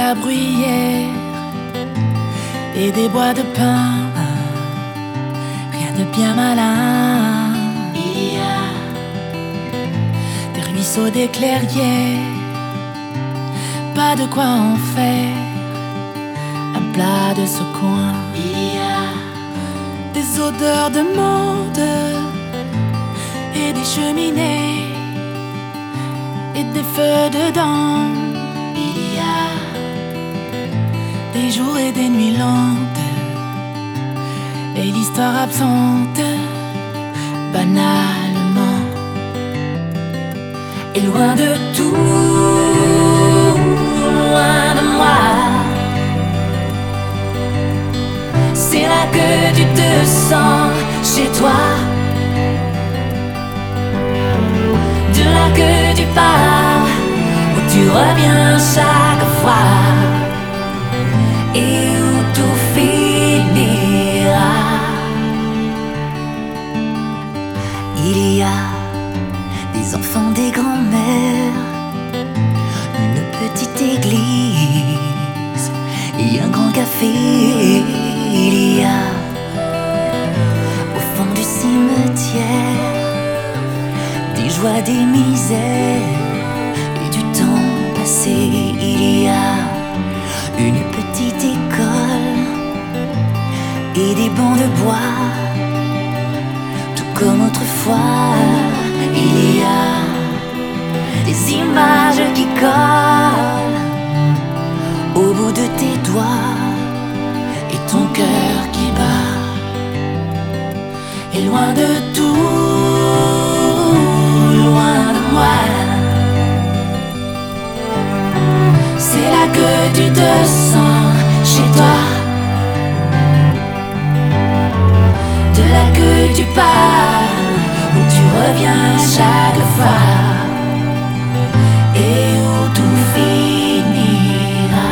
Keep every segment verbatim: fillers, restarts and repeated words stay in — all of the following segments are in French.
la bruyère et des bois de pin, rien de bien malin. Il y a des ruisseaux, des clairières, pas de quoi en faire un plat de ce coin. Il y a des odeurs de menthe et des cheminées et des feux dedans. Il y a des jours et des nuits lentes et l'histoire absente banalement. Et loin de tout, loin de moi, c'est là que tu te sens chez toi, de là que tu pars, où tu reviens chaque fois et où tout finira. Il y a des enfants, des grands-mères, une petite église et un grand café. Il y a au fond du cimetière des joies, des misères et du temps passé. Il y a une petite école et des bancs de bois, tout comme autrefois. Il y a des images qui collent au bout de tes doigts et ton cœur qui bat. Et loin de tout, loin de moi, c'est là que tu te sens chez toi, de là que tu pars, où tu reviens chaque fois et où tout finira.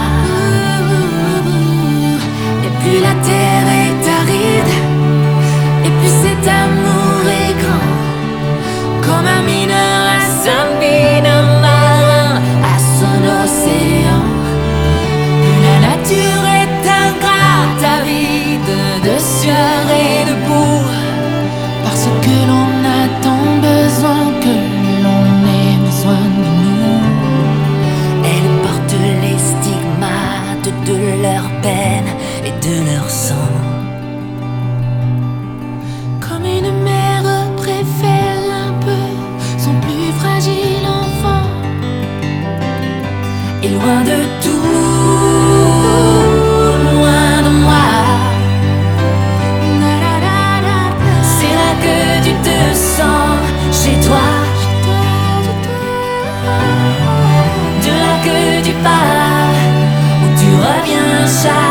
Et puis la terre est aride, et puis cet amour est grand, comme un mineur à sa mine, un marin à son océan. Puis la nature est ingrate, avide de sueur et de boue, parce que l'on a tant besoin que l'on ait besoin de nous. Elle porte les stigmates de leur peine et de leur sang. Comme une mère préfère un peu son plus fragile enfant. Et loin de tout, loin de moi, c'est là que tu te sens chez toi, de là que tu pars, où tu reviens chaque